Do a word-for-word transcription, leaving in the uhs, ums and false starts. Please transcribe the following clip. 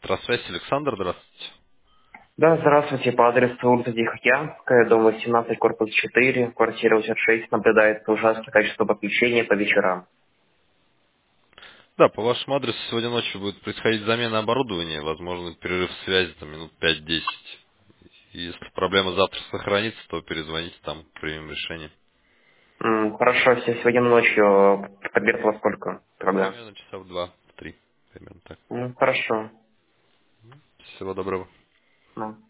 Электросвязь, Александр, здравствуйте. Да, здравствуйте, по адресу улица Тихоокеанская, дом восемнадцать, корпус четыре, квартира восемьдесят шесть, наблюдается ужасное качество подключения по вечерам. Да, по вашему адресу сегодня ночью будет происходить замена оборудования, возможно, перерыв связи там минут пять-десять. И если проблема завтра сохранится, то перезвоните, там примем решение. М, хорошо, все сегодня ночью, примерно во сколько Ну, тогда? примерно часа в два-три, примерно так. М, хорошо. Всего доброго. Ну.